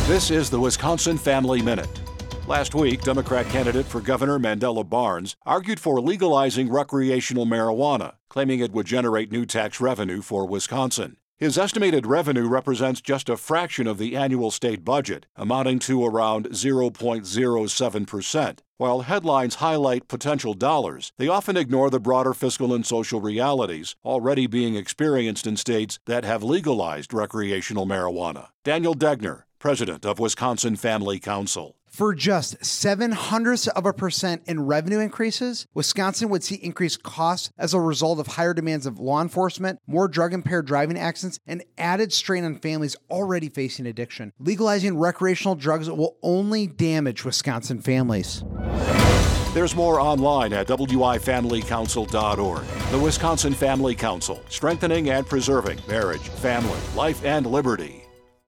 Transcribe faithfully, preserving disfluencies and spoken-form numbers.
This is the Wisconsin Family Minute. Last week, Democrat candidate for Governor Mandela Barnes argued for legalizing recreational marijuana, claiming it would generate new tax revenue for Wisconsin. His estimated revenue represents just a fraction of the annual state budget, amounting to around zero point zero seven percent. While headlines highlight potential dollars, they often ignore the broader fiscal and social realities already being experienced in states that have legalized recreational marijuana. Daniel Degner, president of Wisconsin Family Council. For just seven hundredths of a percent in revenue increases, Wisconsin would see increased costs as a result of higher demands of law enforcement, more drug-impaired driving accidents, and added strain on families already facing addiction. Legalizing recreational drugs will only damage Wisconsin families. There's more online at W I family council dot org. The Wisconsin Family Council, strengthening and preserving marriage, family, life, and liberty.